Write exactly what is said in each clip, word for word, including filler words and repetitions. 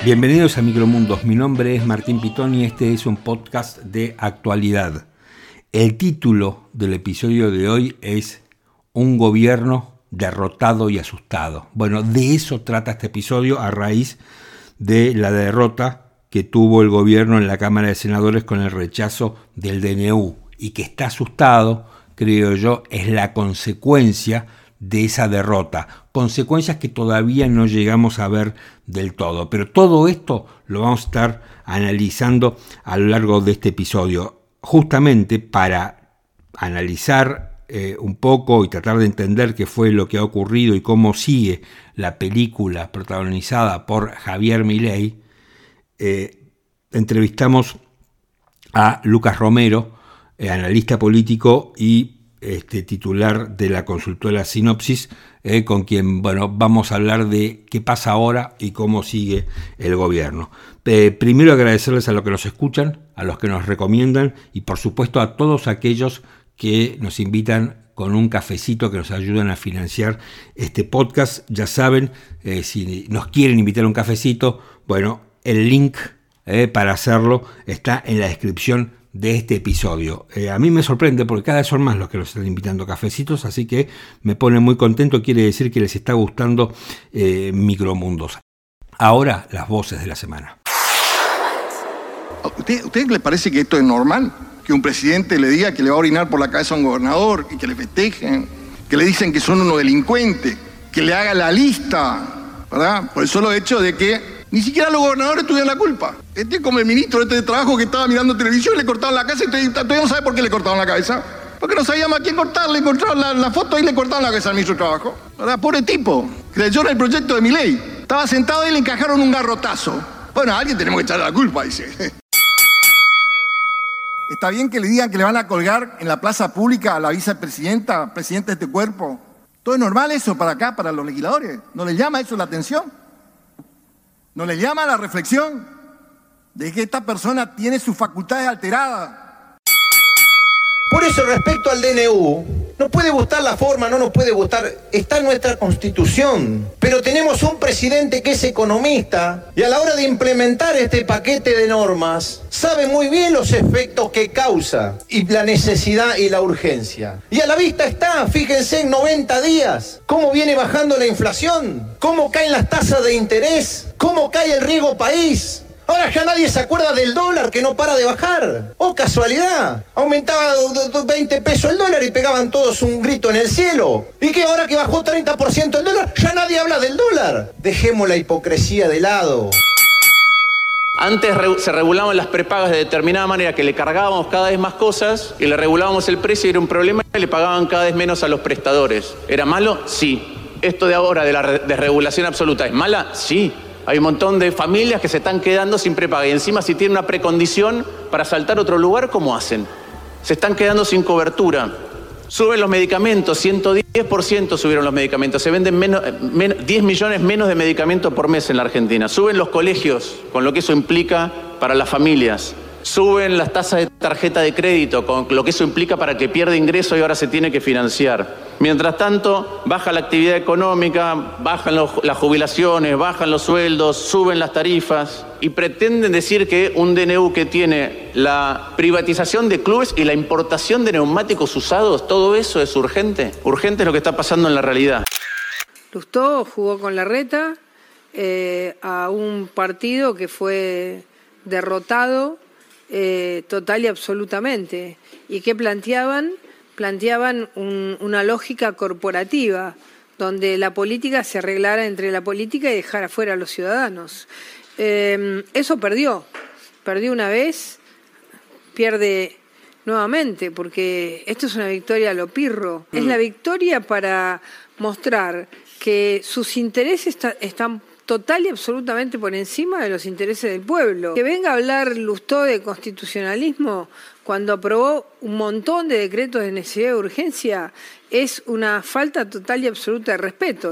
Bienvenidos a Micromundos, mi nombre es Martín Pitón y este es un podcast de actualidad. El título del episodio de hoy es Un gobierno derrotado y asustado. Bueno, de eso trata este episodio a raíz de la derrota que tuvo el gobierno en la Cámara de Senadores con el rechazo del D N U y que está asustado, creo yo, es la consecuencia de esa derrota, consecuencias que todavía no llegamos a ver del todo, pero todo esto lo vamos a estar analizando a lo largo de este episodio, justamente para analizar eh, un poco y tratar de entender qué fue lo que ha ocurrido y cómo sigue la película protagonizada por Javier Milei. Eh, entrevistamos a Lucas Romero, eh, analista político y Este, titular de la consultora Sinopsis, eh, con quien bueno, vamos a hablar de qué pasa ahora y cómo sigue el gobierno. Eh, primero agradecerles a los que nos escuchan, a los que nos recomiendan y por supuesto a todos aquellos que nos invitan con un cafecito, que nos ayudan a financiar este podcast. Ya saben, eh, si nos quieren invitar a un cafecito, bueno, el link eh, para hacerlo está en la descripción de este episodio. Eh, a mí me sorprende porque cada vez son más los que los están invitando a cafecitos, así que me pone muy contento, quiere decir que les está gustando eh, Micromundos. Ahora las voces de la semana. ¿Usted, ¿Usted le parece que esto es normal? Que un presidente le diga que le va a orinar por la cabeza a un gobernador y que le festejen, que le dicen que son unos delincuentes, que le haga la lista, ¿verdad? Por el solo hecho de que ni siquiera los gobernadores tuvieron la culpa. Este es como el ministro este de Trabajo que estaba mirando televisión y le cortaban la cabeza y todavía no sabe por qué le cortaban la cabeza. Porque no sabíamos a quién cortarle, encontraron la, la foto y le cortaban la cabeza al ministro de Trabajo. ¿Verdad? Pobre tipo, creyó en el proyecto de Milei. Estaba sentado y le encajaron un garrotazo. Bueno, a alguien tenemos que echarle la culpa, dice. ¿Está bien que le digan que le van a colgar en la plaza pública a la vicepresidenta, presidenta de este cuerpo? ¿Todo es normal eso para acá, para los legisladores? ¿No les llama eso la atención? ¿No le llama a la reflexión de que esta persona tiene sus facultades alteradas? Por eso, respecto al D N U, no puede gustar la forma, no nos puede gustar, está en nuestra Constitución. Pero tenemos un presidente que es economista y a la hora de implementar este paquete de normas, sabe muy bien los efectos que causa y la necesidad y la urgencia. Y a la vista está, fíjense en noventa días, cómo viene bajando la inflación, cómo caen las tasas de interés, cómo cae el riesgo país. Ahora ya nadie se acuerda del dólar que no para de bajar. ¡Oh, casualidad! Aumentaba veinte pesos el dólar y pegaban todos un grito en el cielo. ¿Y qué? Ahora que bajó treinta por ciento el dólar, ya nadie habla del dólar. Dejemos la hipocresía de lado. Antes se regulaban las prepagas de determinada manera, que le cargábamos cada vez más cosas y le regulábamos el precio y era un problema y le pagaban cada vez menos a los prestadores. ¿Era malo? Sí. ¿Esto de ahora de la desregulación absoluta es mala? Sí. Hay un montón de familias que se están quedando sin prepaga y encima si tienen una precondición para saltar a otro lugar, ¿cómo hacen? Se están quedando sin cobertura. Suben los medicamentos, ciento diez por ciento subieron los medicamentos. Se venden menos, menos, diez millones menos de medicamentos por mes en la Argentina. Suben los colegios, con lo que eso implica para las familias. Suben las tasas de tarjeta de crédito, con lo que eso implica para que pierda ingreso y ahora se tiene que financiar. Mientras tanto, baja la actividad económica, bajan los, las jubilaciones, bajan los sueldos, suben las tarifas y pretenden decir que un D N U que tiene la privatización de clubes y la importación de neumáticos usados, todo eso es urgente. Urgente es lo que está pasando en la realidad. Lustó jugó con Larreta eh, a un partido que fue derrotado eh, total y absolutamente. ¿Y qué planteaban? Planteaban un, una lógica corporativa, donde la política se arreglara entre la política y dejara fuera a los ciudadanos. Eh, eso perdió, perdió una vez, pierde nuevamente, porque esto es una victoria a lo pirro. Mm. Es la victoria para mostrar que sus intereses está, están total y absolutamente por encima de los intereses del pueblo. Que venga a hablar Lustó de constitucionalismo cuando aprobó un montón de decretos de necesidad y urgencia es una falta total y absoluta de respeto.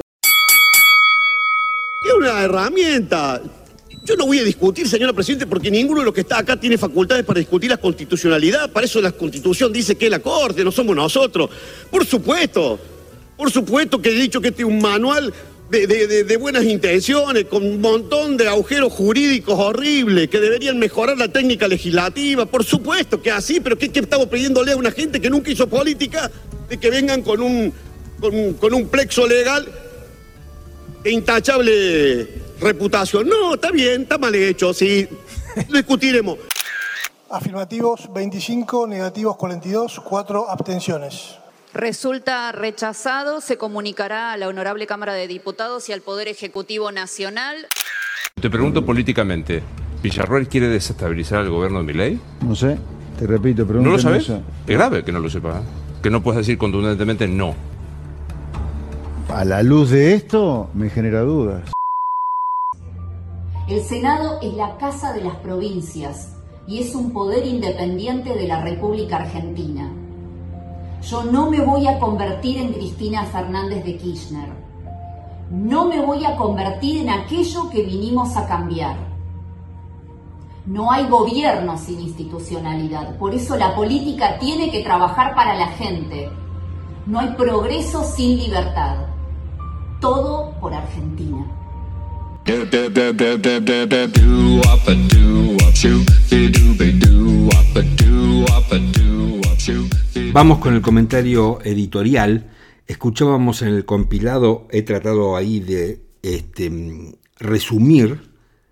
Es una herramienta. Yo no voy a discutir, señora Presidente, porque ninguno de los que está acá tiene facultades para discutir la constitucionalidad. Para eso la Constitución dice que es la Corte, no somos nosotros. Por supuesto, por supuesto que he dicho que este es un manual de, de, de, de buenas intenciones, con un montón de agujeros jurídicos horribles, que deberían mejorar la técnica legislativa. Por supuesto que así, pero ¿qué, qué estamos pidiéndole a una gente que nunca hizo política de que vengan con un, con, con un plexo legal de intachable reputación? No, está bien, está mal hecho, sí, lo discutiremos. Afirmativos veinticinco, negativos cuarenta y dos, cuatro abstenciones. Resulta rechazado. Se comunicará a la Honorable Cámara de Diputados y al Poder Ejecutivo Nacional. Te pregunto políticamente, ¿Villarroel quiere desestabilizar al gobierno de Milei? No sé, te repito, pregunto. ¿No lo sabes? Es grave que no lo sepas, ¿eh? Que no puedas decir contundentemente no. A la luz de esto, me genera dudas. El Senado es la casa de las provincias y es un poder independiente de la República Argentina. Yo no me voy a convertir en Cristina Fernández de Kirchner. No me voy a convertir en aquello que vinimos a cambiar. No hay gobierno sin institucionalidad, por eso la política tiene que trabajar para la gente. No hay progreso sin libertad. Todo por Argentina. Vamos con el comentario editorial. Escuchábamos en el compilado, he tratado ahí de este, resumir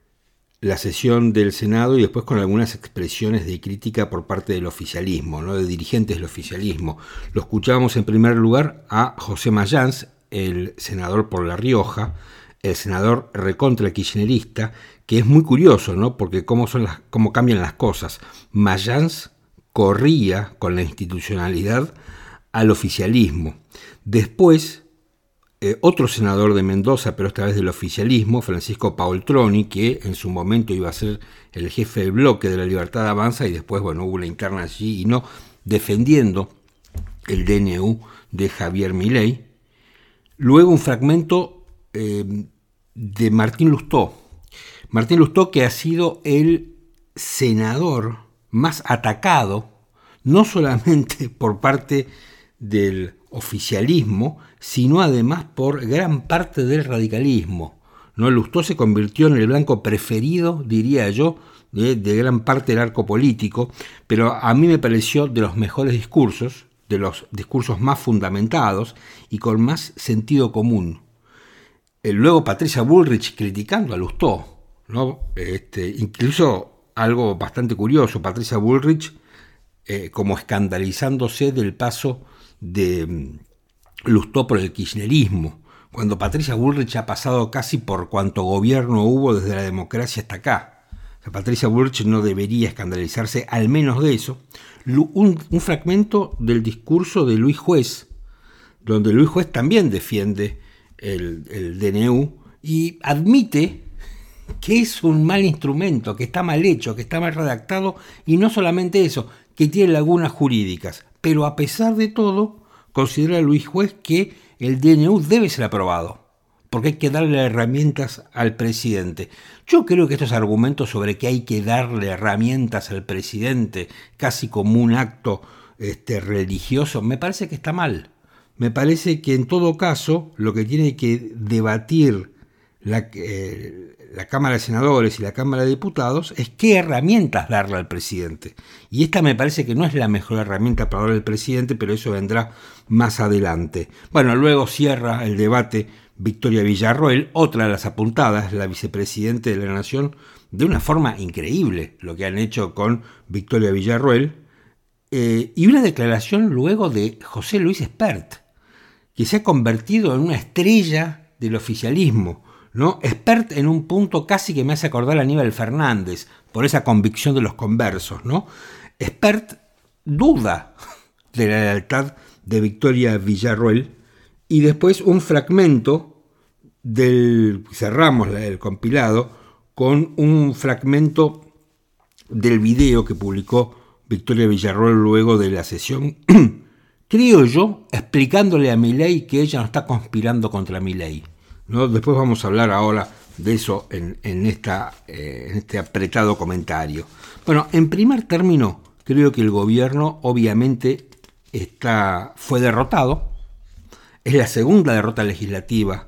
la sesión del Senado y después con algunas expresiones de crítica por parte del oficialismo, ¿no? De dirigentes del oficialismo. Lo escuchábamos en primer lugar a José Mayans, el senador por La Rioja, el senador recontra kirchnerista, que es muy curioso, ¿no? Porque cómo son las, cómo cambian las cosas. Mayans corría con la institucionalidad al oficialismo. Después, eh, otro senador de Mendoza, pero esta vez del oficialismo, Francisco Paoltroni, que en su momento iba a ser el jefe del bloque de La Libertad Avanza, y después, bueno, hubo una interna allí y no, defendiendo el D N U de Javier Milei. Luego un fragmento eh, de Martín Lustó. Martín Lustó, que ha sido el senador más atacado, no solamente por parte del oficialismo, sino además por gran parte del radicalismo, ¿no? Lustó se convirtió en el blanco preferido, diría yo, de, de gran parte del arco político, pero a mí me pareció de los mejores discursos, de los discursos más fundamentados y con más sentido común. Luego Patricia Bullrich criticando a Lustó, ¿no? Este, incluso algo bastante curioso, Patricia Bullrich eh, como escandalizándose del paso de um, Lustó por el kirchnerismo, cuando Patricia Bullrich ha pasado casi por cuanto gobierno hubo desde la democracia hasta acá. O sea, Patricia Bullrich no debería escandalizarse, al menos de eso. Un, un fragmento del discurso de Luis Juez, donde Luis Juez también defiende el, el D N U y admite que es un mal instrumento, que está mal hecho, que está mal redactado, y no solamente eso, que tiene lagunas jurídicas. Pero a pesar de todo, considera Luis Juez que el D N U debe ser aprobado, porque hay que darle herramientas al presidente. Yo creo que estos argumentos sobre que hay que darle herramientas al presidente, casi como un acto este, religioso, me parece que está mal. Me parece que en todo caso lo que tiene que debatir la, eh, la Cámara de Senadores y la Cámara de Diputados es qué herramientas darle al presidente. Y esta me parece que no es la mejor herramienta para darle al presidente, pero eso vendrá más adelante. Bueno, luego cierra el debate Victoria Villarroel, otra de las apuntadas, la vicepresidenta de la Nación, de una forma increíble lo que han hecho con Victoria Villarroel, eh, y una declaración luego de José Luis Espert, que se ha convertido en una estrella del oficialismo, ¿no? Espert en un punto casi que me hace acordar a Aníbal Fernández, por esa convicción de los conversos, ¿no? Espert duda de la lealtad de Victoria Villarroel, y después un fragmento del, cerramos el compilado, con un fragmento del video que publicó Victoria Villarroel luego de la sesión, creo yo, explicándole a Milei que ella no está conspirando contra Milei, ¿no? Después vamos a hablar ahora de eso en, en, esta, eh, en este apretado comentario. Bueno, en primer término, creo que el gobierno obviamente está, fue derrotado. Es la segunda derrota legislativa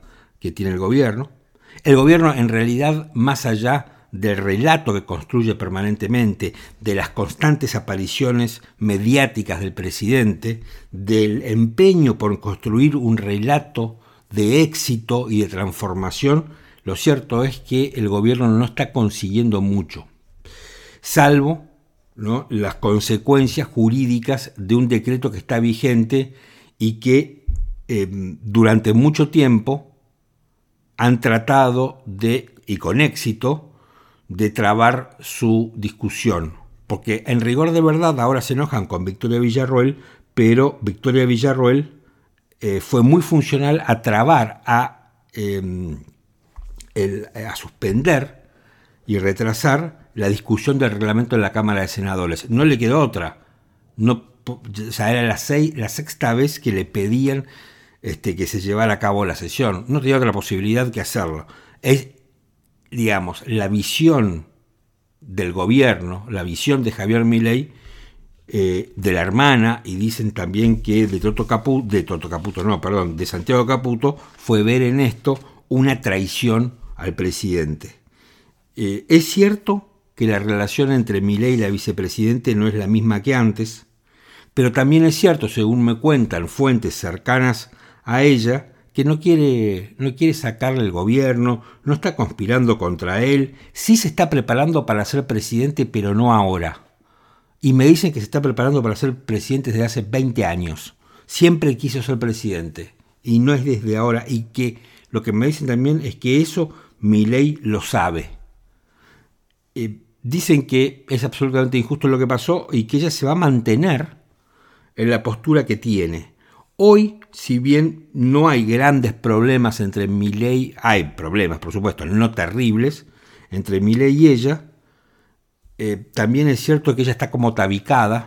que tiene el gobierno. El gobierno, en realidad, más allá del relato que construye permanentemente, de las constantes apariciones mediáticas del presidente, del empeño por construir un relato de éxito y de transformación, lo cierto es que el gobierno no está consiguiendo mucho, salvo, ¿no?, las consecuencias jurídicas de un decreto que está vigente y que eh, durante mucho tiempo han tratado de, y con éxito, de trabar su discusión. Porque en rigor de verdad ahora se enojan con Victoria Villarroel, pero Victoria Villarroel eh, fue muy funcional a trabar, a, eh, el, a suspender y retrasar la discusión del reglamento en la Cámara de Senadores. No le quedó otra. No, o sea, era la, seis, la sexta vez que le pedían este, que se llevara a cabo la sesión. No tenía otra posibilidad que hacerlo. Es, digamos, la visión del gobierno, la visión de Javier Milei, eh, de la hermana, y dicen también que de Toto Caputo, de Toto Caputo, no, perdón, de Santiago Caputo, fue ver en esto una traición al presidente. Eh, es cierto que la relación entre Milei y la vicepresidente no es la misma que antes, pero también es cierto, según me cuentan fuentes cercanas a ella, que no quiere, no quiere sacarle el gobierno, no está conspirando contra él, sí se está preparando para ser presidente, pero no ahora. Y me dicen que se está preparando para ser presidente desde hace veinte años. Siempre quiso ser presidente, y no es desde ahora, y que lo que me dicen también es que eso Milei lo sabe. Eh, dicen que es absolutamente injusto lo que pasó y que ella se va a mantener en la postura que tiene. Hoy, si bien no hay grandes problemas entre Milei, hay problemas, por supuesto, no terribles, entre Milei y ella, eh, también es cierto que ella está como tabicada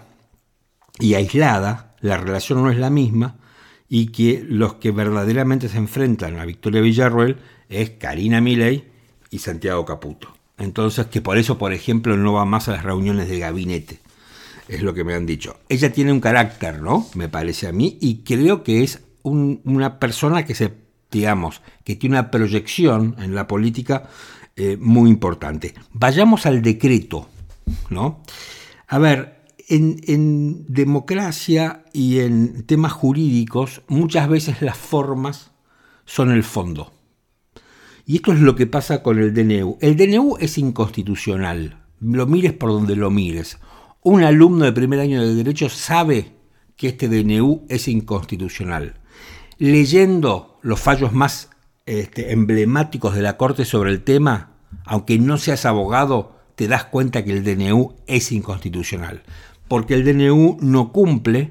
y aislada, la relación no es la misma, y que los que verdaderamente se enfrentan a Victoria Villarroel es Karina Milei y Santiago Caputo. Entonces, que por eso, por ejemplo, no va más a las reuniones de gabinete. Es lo que me han dicho. Ella tiene un carácter, ¿no? Me parece a mí, y creo que es un, una persona que se, digamos, que tiene una proyección en la política eh, muy importante. Vayamos al decreto, ¿no? A ver, en, en democracia y en temas jurídicos, muchas veces las formas son el fondo. Y esto es lo que pasa con el D N U. El D N U es inconstitucional, lo mires por donde lo mires. Un alumno de primer año de Derecho sabe que este D N U es inconstitucional. Leyendo los fallos más este, emblemáticos de la Corte sobre el tema, aunque no seas abogado, te das cuenta que el D N U es inconstitucional. Porque el D N U no cumple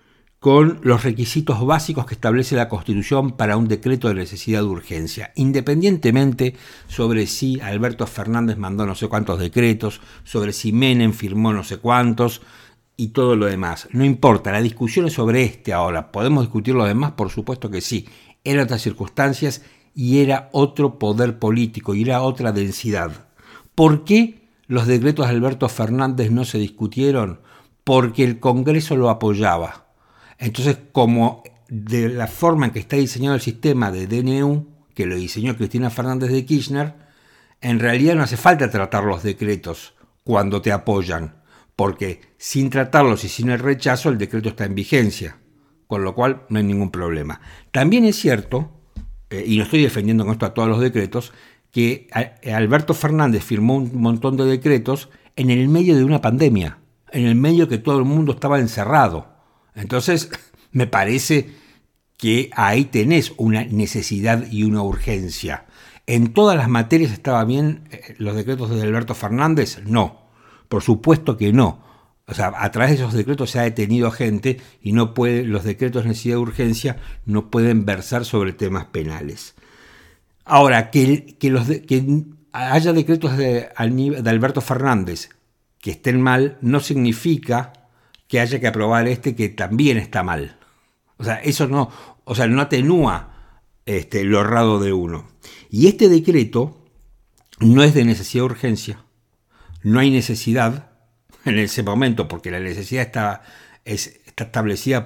con los requisitos básicos que establece la Constitución para un decreto de necesidad de urgencia, independientemente sobre si Alberto Fernández mandó no sé cuántos decretos, sobre si Menem firmó no sé cuántos y todo lo demás. No importa, la discusión es sobre este ahora. ¿Podemos discutir lo demás? Por supuesto que sí. Eran otras circunstancias y era otro poder político y era otra densidad. ¿Por qué los decretos de Alberto Fernández no se discutieron? Porque el Congreso lo apoyaba. Entonces, como de la forma en que está diseñado el sistema de D N U, que lo diseñó Cristina Fernández de Kirchner, en realidad no hace falta tratar los decretos cuando te apoyan, porque sin tratarlos y sin el rechazo el decreto está en vigencia, con lo cual no hay ningún problema. También es cierto, eh, y no estoy defendiendo con esto a todos los decretos, que Alberto Fernández firmó un montón de decretos en el medio de una pandemia, en el medio que todo el mundo estaba encerrado. Entonces, me parece que ahí tenés una necesidad y una urgencia. ¿En todas las materias estaba bien eh, los decretos de Alberto Fernández? No, por supuesto que no. O sea, a través de esos decretos se ha detenido gente y no puede, los decretos de necesidad de urgencia no pueden versar sobre temas penales. Ahora, que, que, los de, que haya decretos de, de Alberto Fernández que estén mal no significa que haya que aprobar este que también está mal. O sea, eso no, o sea, no atenúa este, lo errado de uno. Y este decreto no es de necesidad de urgencia, no hay necesidad en ese momento, porque la necesidad está, es, está establecida por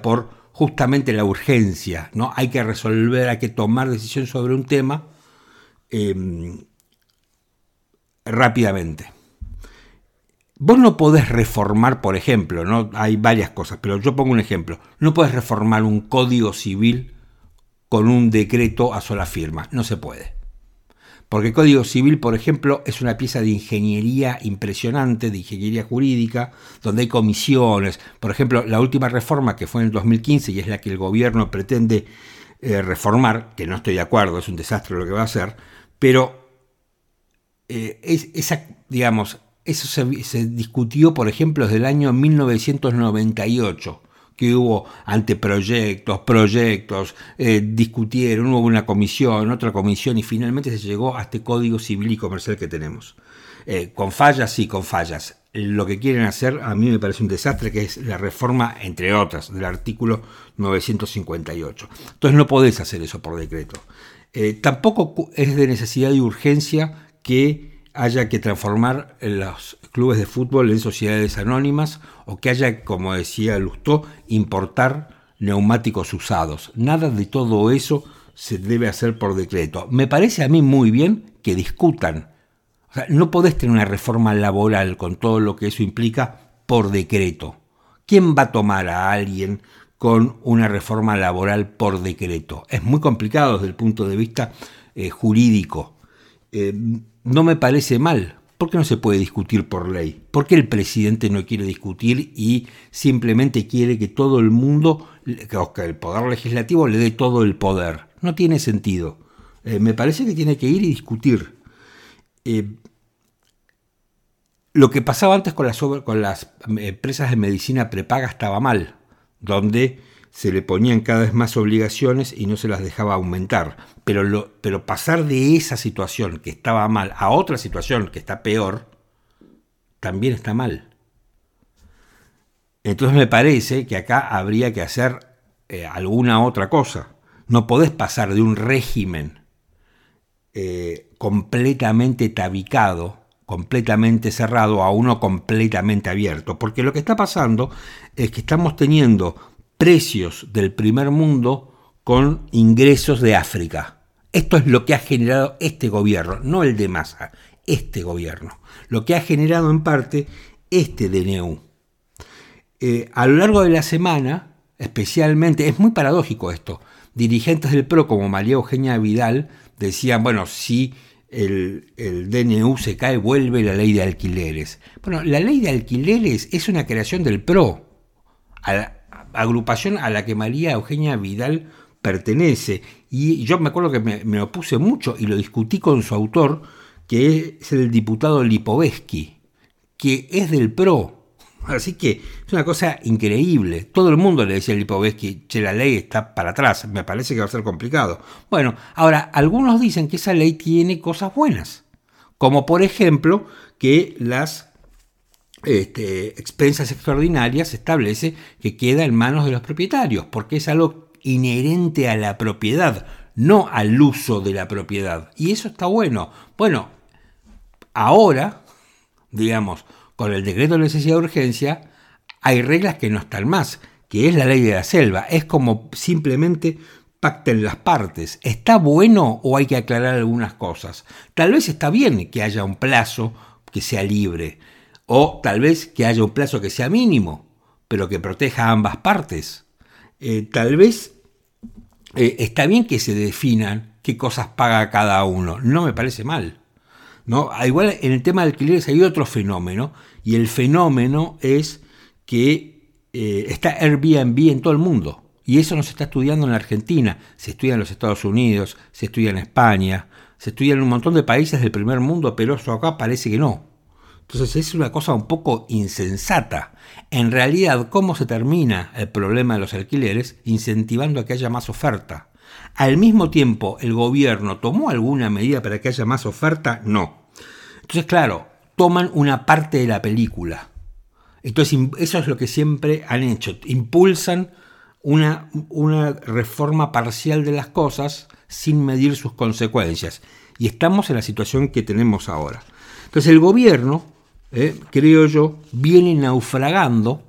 justamente la urgencia, ¿no? Hay que resolver, hay que tomar decisión sobre un tema eh, rápidamente. Vos no podés reformar, por ejemplo, ¿no? Hay varias cosas, pero yo pongo un ejemplo. No podés reformar un código civil con un decreto a sola firma. No se puede. Porque el Código Civil, por ejemplo, es una pieza de ingeniería impresionante, de ingeniería jurídica, donde hay comisiones. Por ejemplo, la última reforma que fue en el dos mil quince y es la que el gobierno pretende eh, reformar, que no estoy de acuerdo, es un desastre lo que va a hacer, pero eh, es, esa, digamos, eso se, se discutió, por ejemplo, desde el año mil novecientos noventa y ocho, que hubo anteproyectos, proyectos, eh, discutieron, hubo una comisión, otra comisión y finalmente se llegó a este Código Civil y Comercial que tenemos. Eh, con fallas, sí, con fallas. Lo que quieren hacer a mí me parece un desastre, que es la reforma, entre otras, del artículo novecientos cincuenta y ocho. Entonces no podés hacer eso por decreto. Eh, tampoco es de necesidad y urgencia que haya que transformar los clubes de fútbol en sociedades anónimas o que haya, como decía Lustó, importar neumáticos usados. Nada de todo eso se debe hacer por decreto. Me parece a mí muy bien que discutan. O sea, no podés tener una reforma laboral con todo lo que eso implica por decreto. ¿Quién va a tomar a alguien con una reforma laboral por decreto? Es muy complicado desde el punto de vista eh, jurídico. Eh, no me parece mal. ¿Por qué no se puede discutir por ley? ¿Por qué el presidente no quiere discutir y simplemente quiere que todo el mundo, que el poder legislativo le dé todo el poder? No tiene sentido. Eh, me parece que tiene que ir y discutir. Eh, lo que pasaba antes con las, con las empresas de medicina prepaga estaba mal, donde se le ponían cada vez más obligaciones y no se las dejaba aumentar. Pero, lo, pero pasar de esa situación que estaba mal a otra situación que está peor, también está mal. Entonces me parece que acá habría que hacer eh, alguna otra cosa. No podés pasar de un régimen eh, completamente tabicado, completamente cerrado, a uno completamente abierto. Porque lo que está pasando es que estamos teniendo precios del primer mundo con ingresos de África. Esto es lo que ha generado este gobierno, no el de Massa, este gobierno. Lo que ha generado en parte este D N U. Eh, a lo largo de la semana, especialmente, es muy paradójico esto, dirigentes del P R O como María Eugenia Vidal decían, bueno, si el, el D N U se cae, vuelve la ley de alquileres. Bueno, la ley de alquileres es una creación del P R O, a la agrupación a la que María Eugenia Vidal pertenece, y yo me acuerdo que me, me opuse mucho y lo discutí con su autor, que es el diputado Lipovetsky, que es del P R O. Así que es una cosa increíble. Todo el mundo le decía a Lipovetsky, che, la ley está para atrás, me parece que va a ser complicado. Bueno, ahora, algunos dicen que esa ley tiene cosas buenas, como por ejemplo que las Este, expensas extraordinarias establece que queda en manos de los propietarios, porque es algo inherente a la propiedad, no al uso de la propiedad. Y eso está bueno. Bueno, ahora, digamos, con el decreto de necesidad de urgencia, hay reglas que no están más, que es la ley de la selva. Es como simplemente pacten las partes. ¿Está bueno o hay que aclarar algunas cosas? Tal vez está bien que haya un plazo que sea libre, o tal vez que haya un plazo que sea mínimo, pero que proteja a ambas partes. Eh, tal vez eh, está bien que se definan qué cosas paga cada uno. No me parece mal, ¿no? Igual en el tema de alquileres hay otro fenómeno, y el fenómeno es que eh, está Airbnb en todo el mundo. Y eso no se está estudiando en la Argentina. Se estudia en los Estados Unidos, se estudia en España, se estudia en un montón de países del primer mundo, pero eso acá parece que no. Entonces es una cosa un poco insensata. En realidad, ¿cómo se termina el problema de los alquileres? Incentivando a que haya más oferta. Al mismo tiempo, ¿el gobierno tomó alguna medida para que haya más oferta? No. Entonces, claro, toman una parte de la película. Entonces, eso es lo que siempre han hecho. Impulsan una, una reforma parcial de las cosas sin medir sus consecuencias. Y estamos en la situación que tenemos ahora. Entonces, el gobierno, Eh, creo yo, viene naufragando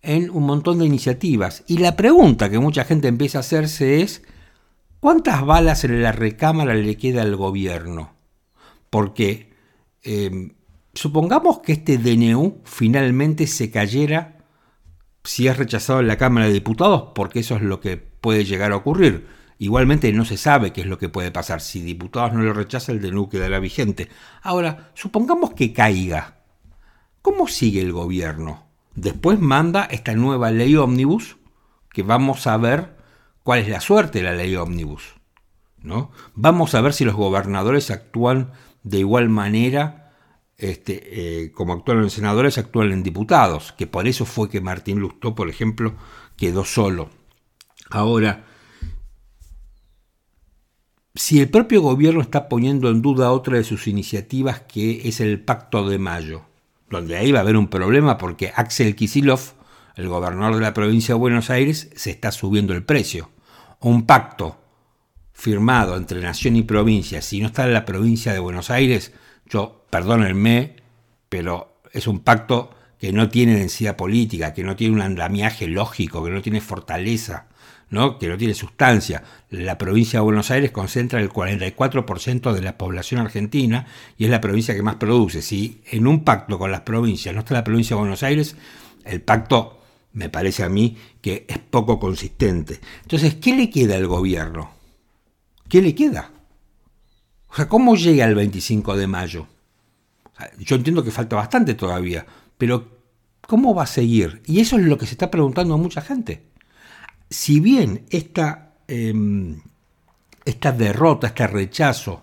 en un montón de iniciativas. Y la pregunta que mucha gente empieza a hacerse es, ¿cuántas balas en la recámara le queda al gobierno? Porque eh, supongamos que este D N U finalmente se cayera si es rechazado en la Cámara de Diputados, porque eso es lo que puede llegar a ocurrir. Igualmente no se sabe qué es lo que puede pasar. Si diputados no lo rechazan, el D N U quedará vigente. Ahora, supongamos que caiga. ¿Cómo sigue el gobierno? Después manda esta nueva ley ómnibus, que vamos a ver cuál es la suerte de la ley ómnibus, ¿no? Vamos a ver si los gobernadores actúan de igual manera este, eh, como actúan en senadores, actúan en diputados, que por eso fue que Martín Lustó, por ejemplo, quedó solo. Ahora, si el propio gobierno está poniendo en duda otra de sus iniciativas, que es el Pacto de Mayo, donde ahí va a haber un problema porque Axel Kicillof, el gobernador de la provincia de Buenos Aires, se está subiendo el precio. Un pacto firmado entre nación y provincia, si no está en la provincia de Buenos Aires, yo, perdónenme, pero es un pacto que no tiene densidad política, que no tiene un andamiaje lógico, que no tiene fortaleza, ¿no? Que no tiene sustancia. La provincia de Buenos Aires concentra el cuarenta y cuatro por ciento de la población argentina y es la provincia que más produce. Si en un pacto con las provincias no está la provincia de Buenos Aires, el pacto me parece a mí que es poco consistente. Entonces, ¿qué le queda al gobierno? ¿Qué le queda? O sea, ¿cómo llega el veinticinco de mayo? O sea, yo entiendo que falta bastante todavía, pero ¿cómo va a seguir? Y eso es lo que se está preguntando a mucha gente. Si bien esta, eh, esta derrota, este rechazo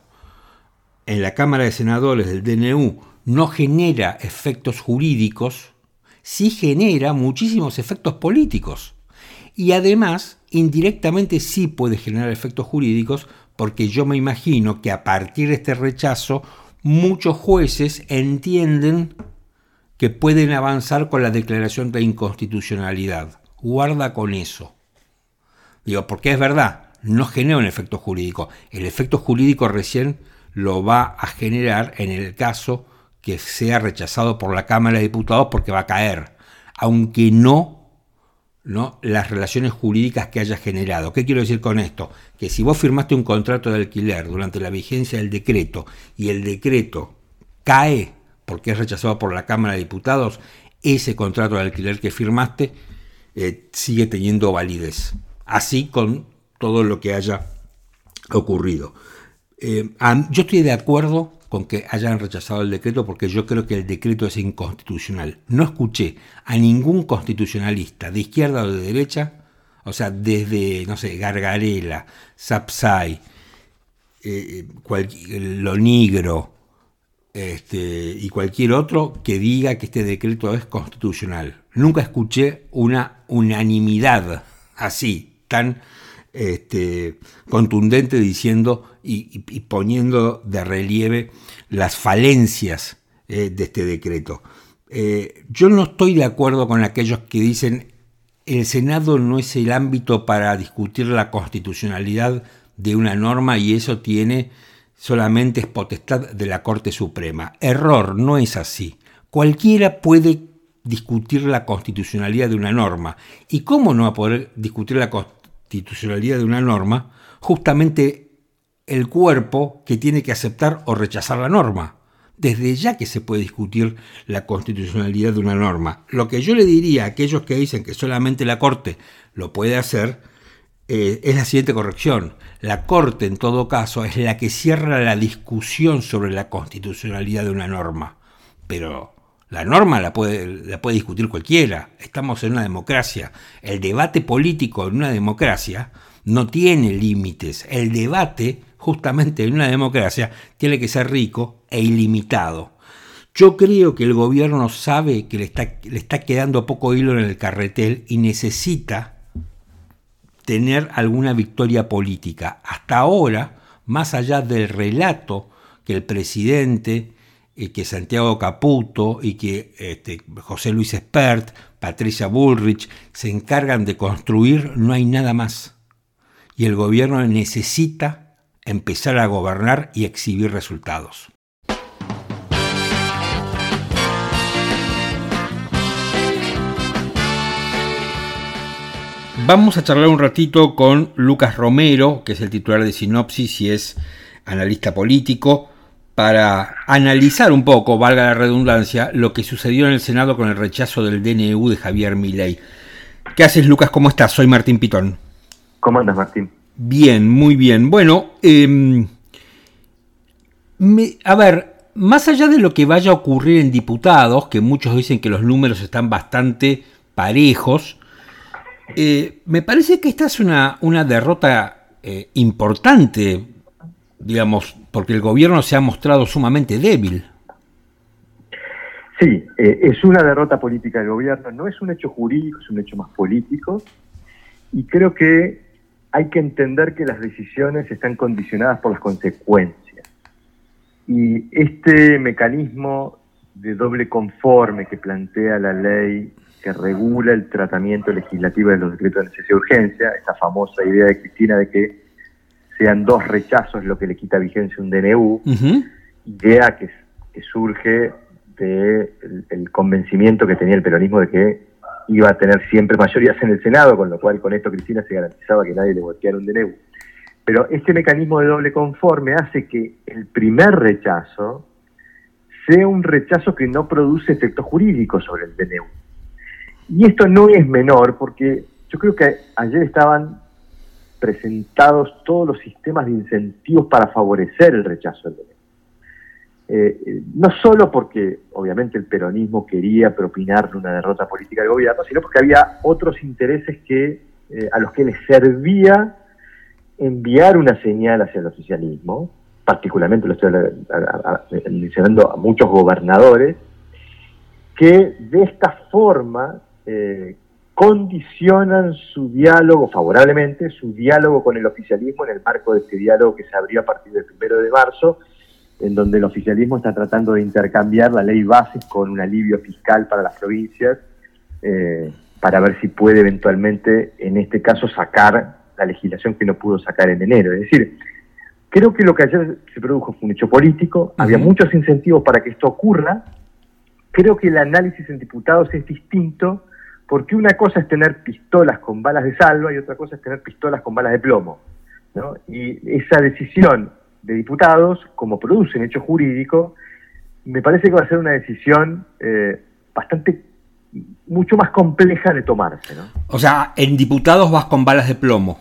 en la Cámara de Senadores del D N U no genera efectos jurídicos, sí genera muchísimos efectos políticos. Y además, indirectamente sí puede generar efectos jurídicos, porque yo me imagino que a partir de este rechazo, muchos jueces entienden que pueden avanzar con la declaración de inconstitucionalidad. Guarda con eso. Digo, porque es verdad, no genera un efecto jurídico. El efecto jurídico recién lo va a generar en el caso que sea rechazado por la Cámara de Diputados, porque va a caer, aunque no, no las relaciones jurídicas que haya generado. ¿Qué quiero decir con esto? Que si vos firmaste un contrato de alquiler durante la vigencia del decreto y el decreto cae porque es rechazado por la Cámara de Diputados, ese contrato de alquiler que firmaste eh, sigue teniendo validez. Así con todo lo que haya ocurrido. Eh, yo estoy de acuerdo con que hayan rechazado el decreto, porque yo creo que el decreto es inconstitucional. No escuché a ningún constitucionalista de izquierda o de derecha, o sea, desde, no sé, Gargarella, Sapsay, eh, cual, Lo Nigro, este, y cualquier otro que diga que este decreto es constitucional. Nunca escuché una unanimidad así, tan este, contundente, diciendo y, y, y poniendo de relieve las falencias eh, de este decreto. Eh, yo no estoy de acuerdo con aquellos que dicen el Senado no es el ámbito para discutir la constitucionalidad de una norma y eso tiene solamente es potestad de la Corte Suprema. Error, no es así. Cualquiera puede discutir la constitucionalidad de una norma. ¿Y cómo no va a poder discutir la constitucionalidad de una norma? Justamente el cuerpo que tiene que aceptar o rechazar la norma. Desde ya que se puede discutir la constitucionalidad de una norma. Lo que yo le diría a aquellos que dicen que solamente la Corte lo puede hacer eh, es la siguiente corrección. La Corte, en todo caso, es la que cierra la discusión sobre la constitucionalidad de una norma. Pero la norma la puede, la puede discutir cualquiera. Estamos en una democracia. El debate político en una democracia no tiene límites. El debate, justamente en una democracia, tiene que ser rico e ilimitado. Yo creo que el gobierno sabe que le está, le está quedando poco hilo en el carretel y necesita tener alguna victoria política. Hasta ahora, más allá del relato que el presidente, y que Santiago Caputo y que este, José Luis Espert, Patricia Bullrich se encargan de construir, no hay nada más. Y el gobierno necesita empezar a gobernar y exhibir resultados. Vamos a charlar un ratito con Lucas Romero, que es el titular de Sinopsis y es analista político, para analizar un poco, valga la redundancia, lo que sucedió en el Senado con el rechazo del D N U de Javier Milei. ¿Qué haces, Lucas? ¿Cómo estás? Soy Martín Pitón. ¿Cómo andas, Martín? Bien, muy bien. Bueno, eh, me, a ver, más allá de lo que vaya a ocurrir en diputados, que muchos dicen que los números están bastante parejos, eh, me parece que esta es una, una derrota eh, importante, digamos, porque el gobierno se ha mostrado sumamente débil. Sí, eh, es una derrota política del gobierno, no es un hecho jurídico, es un hecho más político, y creo que hay que entender que las decisiones están condicionadas por las consecuencias. Y este mecanismo de doble conforme que plantea la ley que regula el tratamiento legislativo de los decretos de necesidad y urgencia, esta famosa idea de Cristina de que sean dos rechazos lo que le quita vigencia a un D N U, uh-huh. idea que, que surge del de el convencimiento que tenía el peronismo de que iba a tener siempre mayorías en el Senado, con lo cual con esto Cristina se garantizaba que nadie le volteara un D N U. Pero este mecanismo de doble conforme hace que el primer rechazo sea un rechazo que no produce efectos jurídicos sobre el D N U. Y esto no es menor porque yo creo que ayer estaban presentados todos los sistemas de incentivos para favorecer el rechazo del D N U. Eh, no solo porque obviamente el peronismo quería propinarle una derrota política al gobierno, sino porque había otros intereses que eh, a los que les servía enviar una señal hacia el oficialismo, particularmente lo estoy mencionando a, a, a muchos gobernadores, que de esta forma eh, condicionan su diálogo, favorablemente, su diálogo con el oficialismo en el marco de este diálogo que se abrió a partir del primero de marzo, en donde el oficialismo está tratando de intercambiar la ley bases con un alivio fiscal para las provincias, eh, para ver si puede eventualmente, en este caso, sacar la legislación que no pudo sacar en enero. Es decir, creo que lo que ayer se produjo fue un hecho político, uh-huh. había muchos incentivos para que esto ocurra. Creo que el análisis en diputados es distinto, porque una cosa es tener pistolas con balas de salva y otra cosa es tener pistolas con balas de plomo, ¿no? Y esa decisión de diputados, como produce un hecho jurídico, me parece que va a ser una decisión eh, bastante, mucho más compleja de tomarse, ¿no? O sea, en diputados vas con balas de plomo.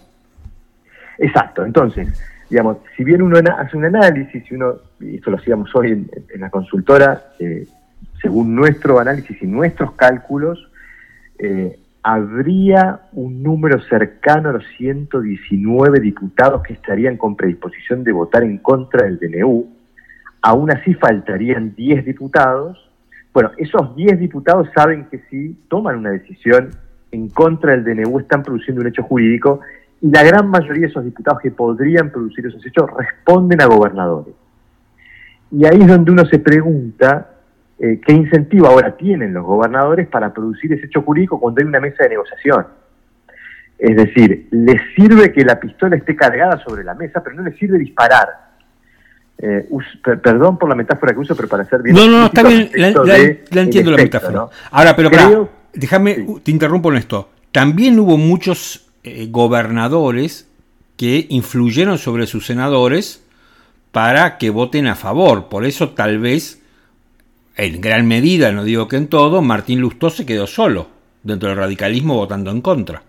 Exacto, entonces, digamos, si bien uno hace un análisis, y uno, y esto lo hacíamos hoy en, en la consultora, eh, según nuestro análisis y nuestros cálculos, eh, habría un número cercano a los ciento diecinueve diputados que estarían con predisposición de votar en contra del D N U. Aún así faltarían diez diputados. Bueno, esos diez diputados saben que si toman una decisión en contra del D N U están produciendo un hecho jurídico, y la gran mayoría de esos diputados que podrían producir esos hechos responden a gobernadores. Y ahí es donde uno se pregunta Eh, ¿qué incentivo ahora tienen los gobernadores para producir ese hecho jurídico cuando hay una mesa de negociación? Es decir, les sirve que la pistola esté cargada sobre la mesa, pero no les sirve disparar. Eh, us, per, perdón por la metáfora que uso, pero para ser bien... No, no, no, está bien, la, la, la entiendo la metáfora. ¿No? Ahora, pero Creo, para, déjame, sí. te interrumpo en esto. También hubo muchos eh, gobernadores que influyeron sobre sus senadores para que voten a favor. Por eso tal vez... en gran medida, no digo que en todo, Martín Lustó se quedó solo dentro del radicalismo votando en contra.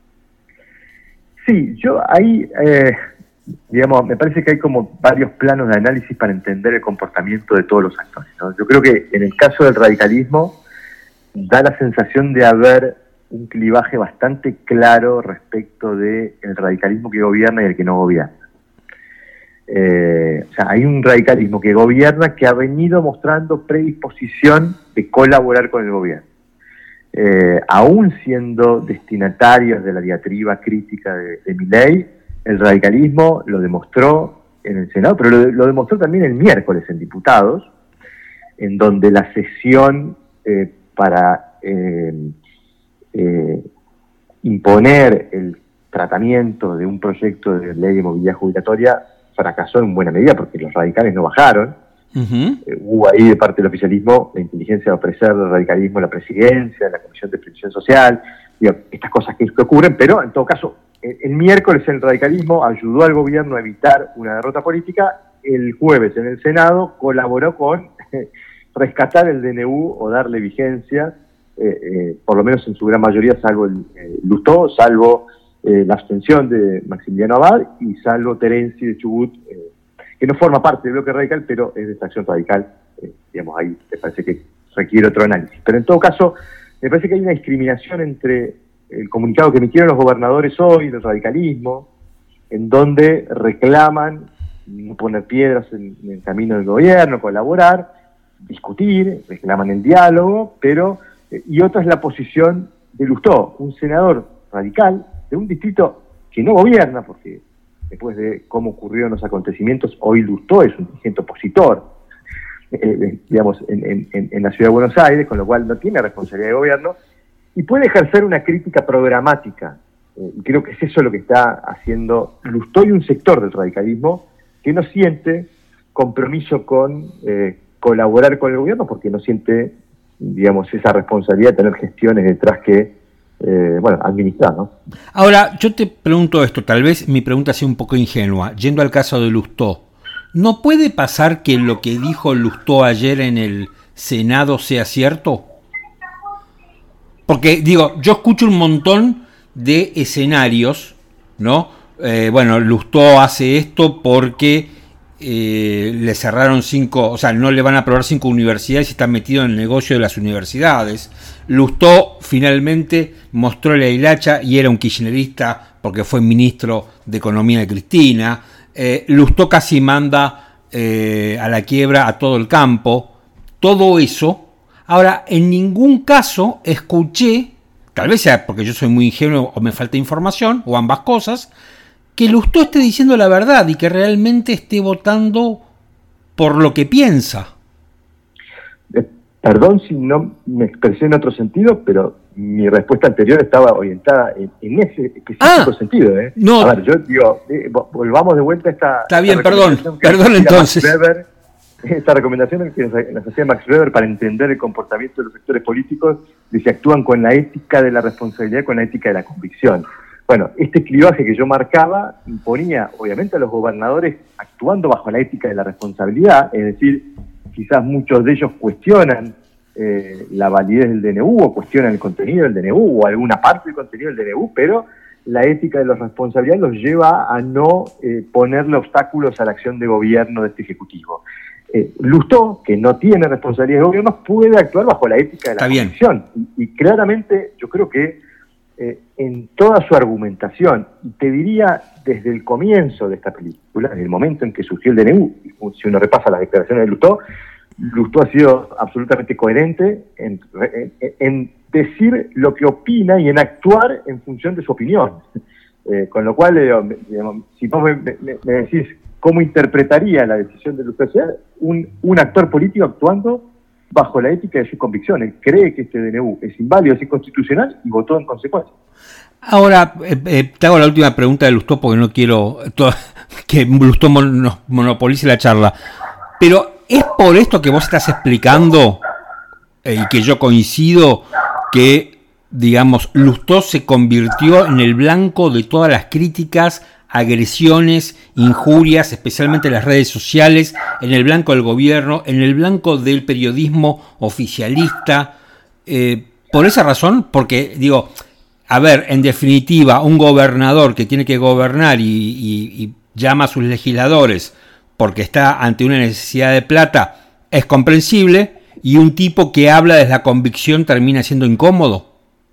Sí, yo ahí, eh, digamos, me parece que hay como varios planos de análisis para entender el comportamiento de todos los actores, ¿no? Yo creo que en el caso del radicalismo da la sensación de haber un clivaje bastante claro respecto del radicalismo que gobierna y el que no gobierna. Eh, o sea, hay un radicalismo que gobierna que ha venido mostrando predisposición de colaborar con el gobierno. Eh, aún siendo destinatarios de la diatriba crítica de, de Milei, el radicalismo lo demostró en el Senado, pero lo, lo demostró también el miércoles en diputados, en donde la sesión eh, para eh, eh, imponer el tratamiento de un proyecto de ley de movilidad jubilatoria fracasó en buena medida porque los radicales no bajaron. Uh-huh. Eh, hubo ahí de parte del oficialismo la inteligencia de ofrecer el radicalismo a la presidencia, a la Comisión de Previsión Social, digo, estas cosas que, que ocurren, pero en todo caso, el, el miércoles el radicalismo ayudó al gobierno a evitar una derrota política, el jueves en el Senado colaboró con eh, rescatar el D N U o darle vigencia, eh, eh, por lo menos en su gran mayoría, salvo el eh, Lustó, salvo eh, la abstención de Maximiliano Abad y salvo Terenzi de Chubut, eh, que no forma parte del bloque radical, pero es de esta acción radical, eh, digamos, ahí me parece que requiere otro análisis. Pero en todo caso, me parece que hay una discriminación entre el comunicado que emitieron los gobernadores hoy del radicalismo, en donde reclaman no poner piedras en, en el camino del gobierno, colaborar, discutir, reclaman el diálogo, pero eh, y otra es la posición de Lustó, un senador radical de un distrito que no gobierna, porque después de cómo ocurrieron los acontecimientos, hoy Lustó es un dirigente opositor, eh, digamos, en, en, en la ciudad de Buenos Aires, con lo cual no tiene responsabilidad de gobierno, y puede ejercer una crítica programática, eh, y creo que es eso lo que está haciendo Lustó y un sector del radicalismo que no siente compromiso con eh, colaborar con el gobierno, porque no siente, digamos, esa responsabilidad de tener gestiones detrás que Eh, bueno, administrar, ¿no? Ahora, yo te pregunto esto, tal vez mi pregunta sea un poco ingenua, yendo al caso de Lustó. ¿No puede pasar que lo que dijo Lustó ayer en el Senado sea cierto? Porque, digo, yo escucho un montón de escenarios, ¿no? Eh, bueno, Lustó hace esto porque eh, le cerraron cinco, o sea, no le van a aprobar cinco universidades y está metido en el negocio de las universidades. Lustó finalmente mostró la hilacha y era un kirchnerista porque fue ministro de Economía de Cristina. Eh, Lustó casi manda eh, a la quiebra a todo el campo. Todo eso. Ahora, en ningún caso escuché, tal vez sea porque yo soy muy ingenuo o me falta información, o ambas cosas, que Lustó esté diciendo la verdad y que realmente esté votando por lo que piensa. Perdón si no me expresé en otro sentido, pero mi respuesta anterior estaba orientada en, en ese específico ah, sentido. ¿eh? No. A ver, yo digo, eh, volvamos de vuelta a esta... Está bien, esta perdón, perdón entonces. Weber, esta recomendación que nos hacía Max Weber para entender el comportamiento de los sectores políticos, de si actúan con la ética de la responsabilidad, con la ética de la convicción. Bueno, este clivaje que yo marcaba imponía, obviamente, a los gobernadores actuando bajo la ética de la responsabilidad, es decir, quizás muchos de ellos cuestionan eh, la validez del D N U o cuestionan el contenido del D N U o alguna parte del contenido del D N U, pero la ética de la responsabilidad los lleva a no eh, ponerle obstáculos a la acción de gobierno de este Ejecutivo. Eh, Lustó, que no tiene responsabilidad de gobierno, puede actuar bajo la ética de la convicción. Y, y claramente yo creo que eh, en toda su argumentación, y te diría desde el comienzo de esta película, en el momento en que surgió el D N U, si uno repasa las declaraciones de Lustó, Lustó ha sido absolutamente coherente en, en, en decir lo que opina y en actuar en función de su opinión. Eh, con lo cual, eh, digamos, si vos me, me, me decís cómo interpretaría la decisión de Lustó, un, un actor político actuando bajo la ética de sus convicciones, cree que este D N U es inválido, es inconstitucional y votó en consecuencia. Ahora, eh, eh, te hago la última pregunta de Lustó porque no quiero to- que Lustó mon- nos monopolice la charla. Pero ¿es por esto que vos estás explicando eh, y que yo coincido que, digamos, Lustó se convirtió en el blanco de todas las críticas, agresiones, injurias, especialmente en las redes sociales, en el blanco del gobierno, en el blanco del periodismo oficialista? Eh, por esa razón, porque, digo, a ver, en definitiva, un gobernador que tiene que gobernar y, y, y llama a sus legisladores porque está ante una necesidad de plata, es comprensible, y un tipo que habla desde la convicción termina siendo incómodo.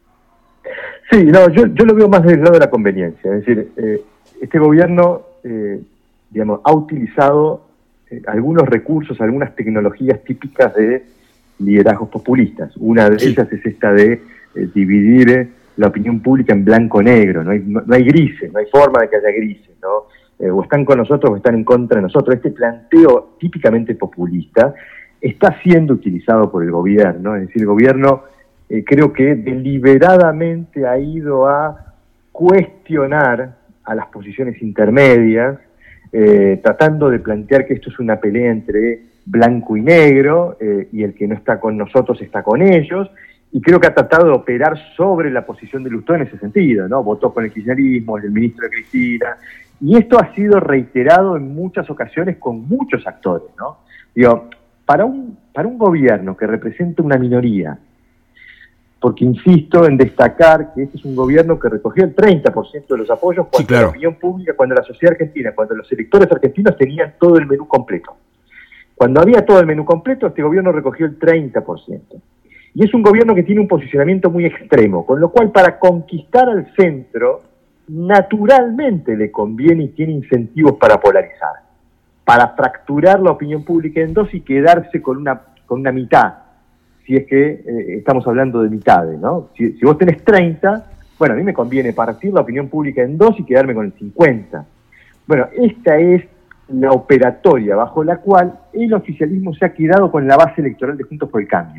Sí, no, yo, yo lo veo más del lado de la conveniencia, es decir, eh, este gobierno, eh, digamos, ha utilizado eh, algunos recursos, algunas tecnologías típicas de liderazgos populistas. Una de sí. ellas es esta de eh, dividir eh, la opinión pública en blanco-negro, no hay, no, no hay grises, no hay forma de que haya grises, ¿no? Eh, o están con nosotros o están en contra de nosotros. Este planteo típicamente populista está siendo utilizado por el gobierno, es decir, el gobierno eh, creo que deliberadamente ha ido a cuestionar a las posiciones intermedias, eh, tratando de plantear que esto es una pelea entre blanco y negro, eh, y el que no está con nosotros está con ellos, y creo que ha tratado de operar sobre la posición de Lustó en ese sentido, ¿no? Votó con el kirchnerismo, el ministro de Cristina, y esto ha sido reiterado en muchas ocasiones con muchos actores, ¿no? Digo, para un, para un gobierno que representa una minoría, porque insisto en destacar que este es un gobierno que recogió el treinta por ciento de los apoyos cuando sí, claro. la opinión pública, cuando la sociedad argentina, cuando los electores argentinos tenían todo el menú completo. Cuando había todo el menú completo, este gobierno recogió el treinta por ciento. Y es un gobierno que tiene un posicionamiento muy extremo, con lo cual para conquistar al centro, naturalmente le conviene y tiene incentivos para polarizar, para fracturar la opinión pública en dos y quedarse con una, con una mitad, si es que eh, estamos hablando de mitades, ¿no? Si, si vos tenés treinta, bueno, a mí me conviene partir la opinión pública en dos y quedarme con el cincuenta. Bueno, esta es la operatoria bajo la cual el oficialismo se ha quedado con la base electoral de Juntos por el Cambio.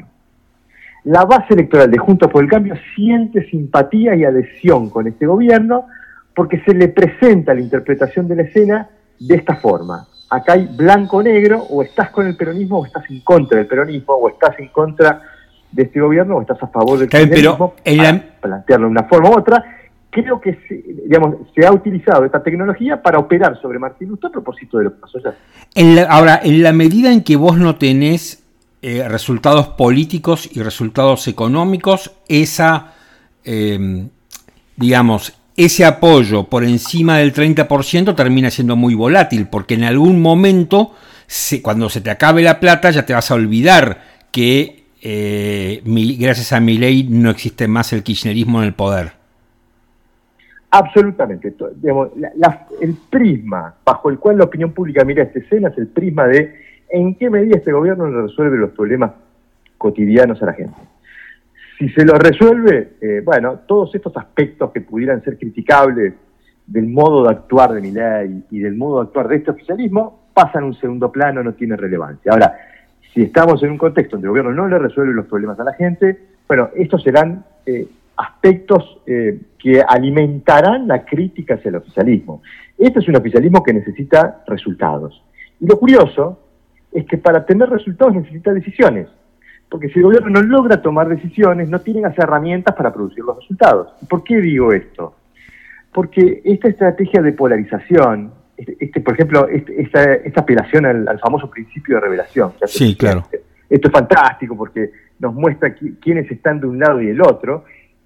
La base electoral de Juntos por el Cambio siente simpatía y adhesión con este gobierno porque se le presenta la interpretación de la escena de esta forma. Acá hay blanco-negro, o estás con el peronismo o estás en contra del peronismo, o estás en contra de este gobierno o estás a favor del kirchnerismo, en la... plantearlo de una forma u otra. Creo que se, digamos, se ha utilizado esta tecnología para operar sobre Martín Lustó a propósito de lo que pasó ayer. En la, ahora, en la medida en que vos no tenés eh, resultados políticos y resultados económicos, esa, eh, digamos, ese apoyo por encima del treinta por ciento termina siendo muy volátil, porque en algún momento, se, cuando se te acabe la plata, ya te vas a olvidar que eh, mi, gracias a Milei no existe más el kirchnerismo en el poder. Absolutamente. Digamos, la, la, el prisma bajo el cual la opinión pública mira esta escena es el prisma de en qué medida este gobierno le resuelve los problemas cotidianos a la gente. Si se lo resuelve, eh, bueno, todos estos aspectos que pudieran ser criticables del modo de actuar de Milei y del modo de actuar de este oficialismo pasan a un segundo plano, no tiene relevancia. Ahora, si estamos en un contexto donde el gobierno no le resuelve los problemas a la gente, bueno, estos serán eh, aspectos eh, que alimentarán la crítica hacia el oficialismo. Este es un oficialismo que necesita resultados. Y lo curioso es que para tener resultados necesita decisiones. Porque si el gobierno no logra tomar decisiones, no tienen las herramientas para producir los resultados. ¿Por qué digo esto? Porque esta estrategia de polarización, este, este por ejemplo, este, esta, esta apelación al, al famoso principio de revelación. Sí, claro. Este, esto es fantástico porque nos muestra qui, quiénes están de un lado y del otro.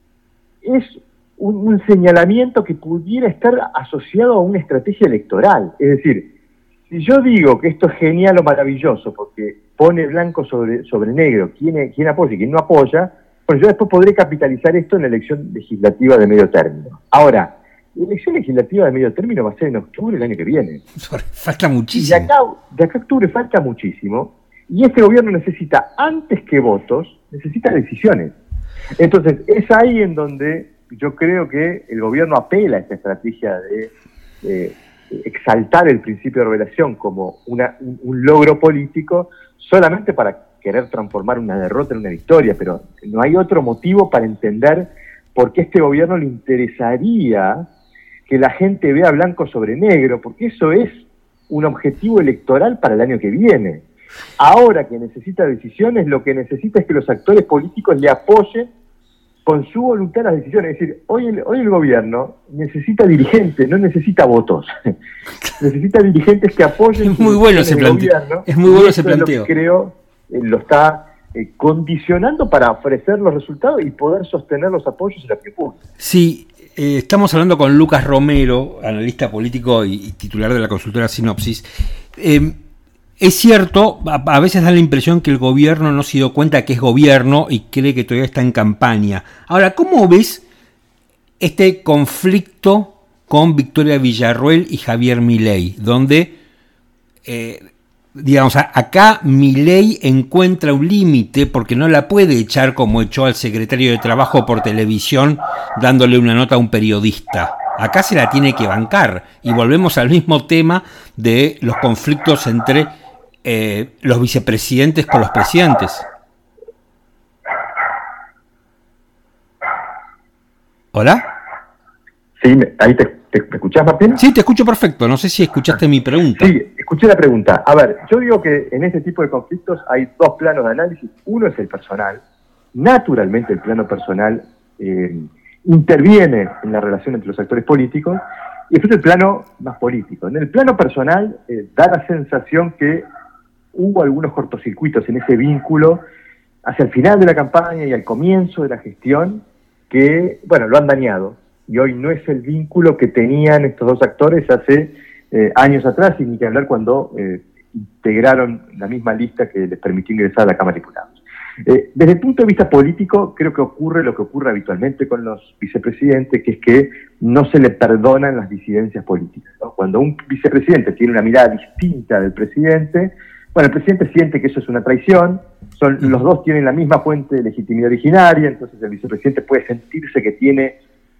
Es un, un señalamiento que pudiera estar asociado a una estrategia electoral. Es decir, si yo digo que esto es genial o maravilloso porque pone blanco sobre, sobre negro quién, quién apoya y quién no apoya, pues yo después podré capitalizar esto en la elección legislativa de medio término. Ahora, la elección legislativa de medio término va a ser en octubre del año que viene. Falta muchísimo. Y de acá, de acá a octubre falta muchísimo, y este gobierno necesita, antes que votos, necesita decisiones. Entonces, es ahí en donde yo creo que el gobierno apela a esta estrategia de eh, exaltar el principio de revelación como una, un, un logro político solamente para querer transformar una derrota en una victoria, pero no hay otro motivo para entender por qué a este gobierno le interesaría que la gente vea blanco sobre negro, porque eso es un objetivo electoral para el año que viene. Ahora que necesita decisiones, lo que necesita es que los actores políticos le apoyen con su voluntad las decisiones. Es decir, hoy el, hoy el gobierno necesita dirigentes, no necesita votos. Necesita dirigentes que apoyen. Es muy bueno ese planteo. Es muy bueno ese planteo. Creo eh, lo está eh, condicionando para ofrecer los resultados y poder sostener los apoyos en la opinión pública. Sí, eh, estamos hablando con Lucas Romero, analista político y, y titular de la consultora Sinopsis. Eh, Es cierto, a veces da la impresión que el gobierno no se dio cuenta que es gobierno y cree que todavía está en campaña. Ahora, ¿cómo ves este conflicto con Victoria Villarruel y Javier Milei? Donde, eh, digamos, acá Milei encuentra un límite porque no la puede echar como echó al secretario de Trabajo por televisión dándole una nota a un periodista. Acá se la tiene que bancar. Y volvemos al mismo tema de los conflictos entre Eh, los vicepresidentes con los presidentes. ¿Hola? Sí, ahí te, te, ¿te escuchás, Martín? Sí, te escucho perfecto. No sé si escuchaste mi pregunta. Sí, escuché la pregunta. A ver, yo digo que en este tipo de conflictos hay dos planos de análisis. Uno es el personal, naturalmente el plano personal eh, interviene en la relación entre los actores políticos, y después el plano más político. En el plano personal eh, da la sensación que hubo algunos cortocircuitos en ese vínculo hacia el final de la campaña y al comienzo de la gestión que, bueno, lo han dañado, y hoy no es el vínculo que tenían estos dos actores hace eh, años atrás, y ni que hablar cuando eh, integraron la misma lista que les permitió ingresar a la Cámara de Diputados. Eh, desde el punto de vista político, creo que ocurre lo que ocurre habitualmente con los vicepresidentes, que es que no se le perdonan las disidencias políticas, ¿no? Cuando un vicepresidente tiene una mirada distinta del presidente, bueno, el presidente siente que eso es una traición, son, los dos tienen la misma fuente de legitimidad originaria, entonces el vicepresidente puede sentirse que tiene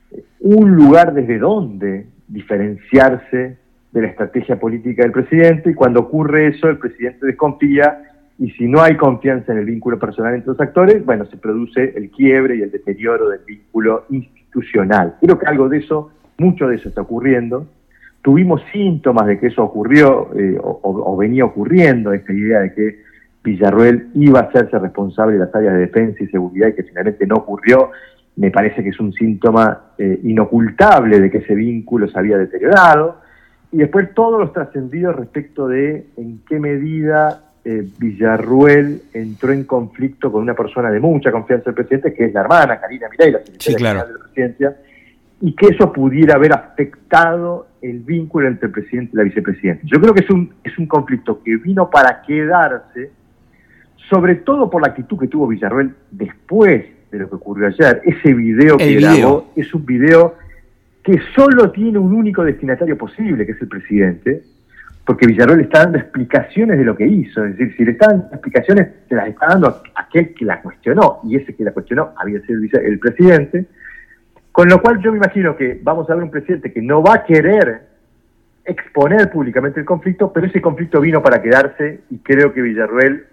un lugar desde donde diferenciarse de la estrategia política del presidente, y cuando ocurre eso, el presidente desconfía, y si no hay confianza en el vínculo personal entre los actores, bueno, se produce el quiebre y el deterioro del vínculo institucional. Creo que algo de eso, mucho de eso está ocurriendo. Tuvimos síntomas de que eso ocurrió, eh, o, o venía ocurriendo, esta idea de que Villarruel iba a hacerse responsable de las áreas de defensa y seguridad, y que finalmente no ocurrió. Me parece que es un síntoma eh, inocultable de que ese vínculo se había deteriorado. Y después todos los trascendidos respecto de en qué medida eh, Villarruel entró en conflicto con una persona de mucha confianza del presidente, que es la hermana, Karina Milei, la secretaria sí, claro. general de la presidencia, y que eso pudiera haber afectado el vínculo entre el presidente y la vicepresidenta. Yo creo que es un, es un conflicto que vino para quedarse, sobre todo por la actitud que tuvo Villarruel después de lo que ocurrió ayer. Ese video que el grabó video. es un video que solo tiene un único destinatario posible, que es el presidente, porque Villarruel está dando explicaciones de lo que hizo. Es decir, si le está dando explicaciones, se las está dando a aquel que la cuestionó, y ese que la cuestionó había sido el, vice- el presidente. Con lo cual yo me imagino que vamos a ver un presidente que no va a querer exponer públicamente el conflicto, pero ese conflicto vino para quedarse, y creo que Villarruel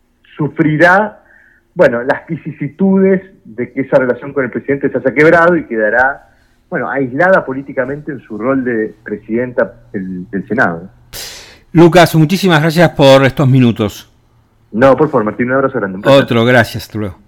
sufrirá, bueno, las vicisitudes de que esa relación con el presidente se haya quebrado y quedará, bueno, aislada políticamente en su rol de presidenta del, del Senado. Lucas, muchísimas gracias por estos minutos. No, por favor, Martín, un abrazo grande. Un Otro, gracias, hasta luego.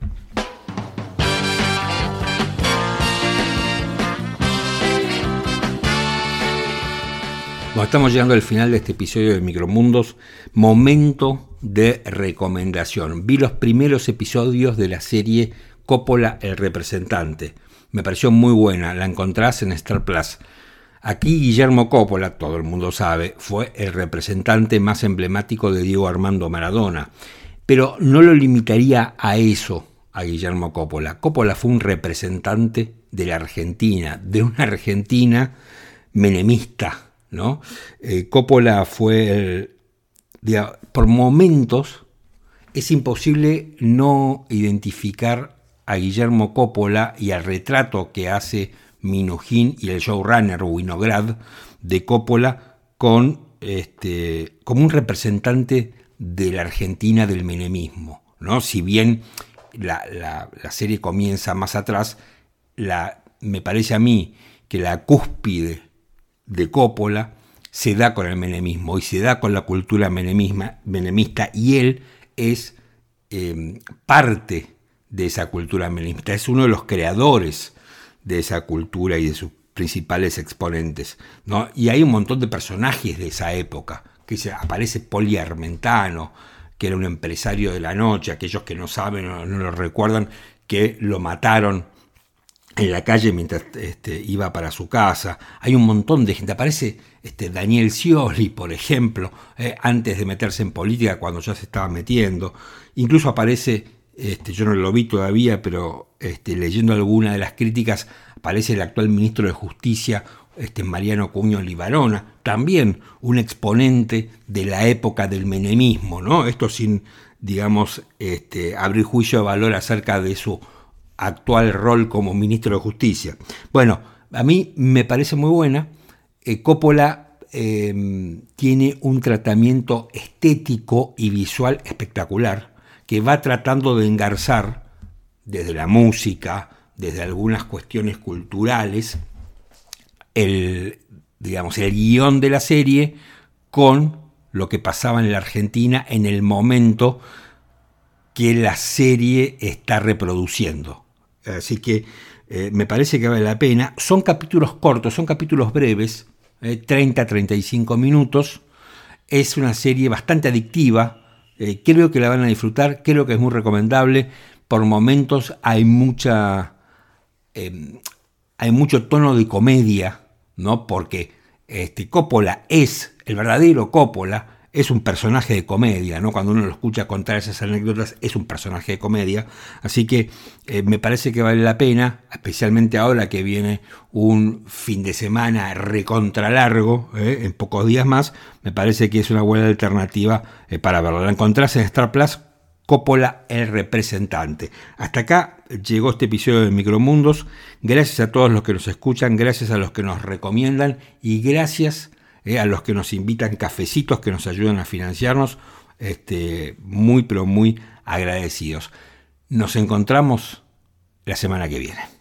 Bueno, estamos llegando al final de este episodio de Micromundos. Momento de recomendación. Vi los primeros episodios de la serie Coppola, el representante. Me pareció muy buena, la encontrás en Star Plus. Aquí Guillermo Coppola, todo el mundo sabe, fue el representante más emblemático de Diego Armando Maradona. Pero no lo limitaría a eso, a Guillermo Coppola. Coppola fue un representante de la Argentina, de una Argentina menemista, ¿no? Eh, Coppola fue, el, digamos, por momentos es imposible no identificar a Guillermo Coppola y al retrato que hace Minujín y el showrunner Winograd de Coppola con este como un representante de la Argentina del menemismo, ¿no? Si bien la, la, la serie comienza más atrás, la, me parece a mí que la cúspide de Coppola se da con el menemismo y se da con la cultura menemisma, menemista, y él es eh, parte de esa cultura menemista, es uno de los creadores de esa cultura y de sus principales exponentes, ¿no? Y hay un montón de personajes de esa época, que se, aparece Poli Armentano, que era un empresario de la noche, aquellos que no saben o no lo recuerdan, que lo mataron en la calle mientras este, iba para su casa. Hay un montón de gente. Aparece este, Daniel Scioli, por ejemplo, eh, antes de meterse en política, cuando ya se estaba metiendo. Incluso aparece, este, yo no lo vi todavía, pero este, leyendo alguna de las críticas, aparece el actual ministro de Justicia, este, Mariano Cuño Libarona, también un exponente de la época del menemismo, ¿no? Esto sin, digamos, este, abrir juicio de valor acerca de su actual rol como ministro de Justicia. Bueno, a mí me parece muy buena. Eh, Coppola eh, tiene un tratamiento estético y visual espectacular que va tratando de engarzar desde la música, desde algunas cuestiones culturales, el, digamos, el guión de la serie con lo que pasaba en la Argentina en el momento que la serie está reproduciendo. Así que eh, me parece que vale la pena. Son capítulos cortos, son capítulos breves, eh, treinta a treinta y cinco minutos. Es una serie bastante adictiva. Eh, creo que la van a disfrutar, creo que es muy recomendable. Por momentos hay mucha eh, hay mucho tono de comedia, ¿no? Porque este, Coppola es, el verdadero Coppola, es un personaje de comedia, ¿no? Cuando uno lo escucha contar esas anécdotas, es un personaje de comedia. Así que eh, me parece que vale la pena, especialmente ahora que viene un fin de semana recontra largo, ¿eh? en pocos días más, me parece que es una buena alternativa eh, para verlo. La encontrás en Star Plus, Coppola, el representante. Hasta acá llegó este episodio de Micromundos. Gracias a todos los que nos escuchan, gracias a los que nos recomiendan y gracias Eh, a los que nos invitan cafecitos que nos ayudan a financiarnos, este, muy pero muy agradecidos. Nos encontramos la semana que viene.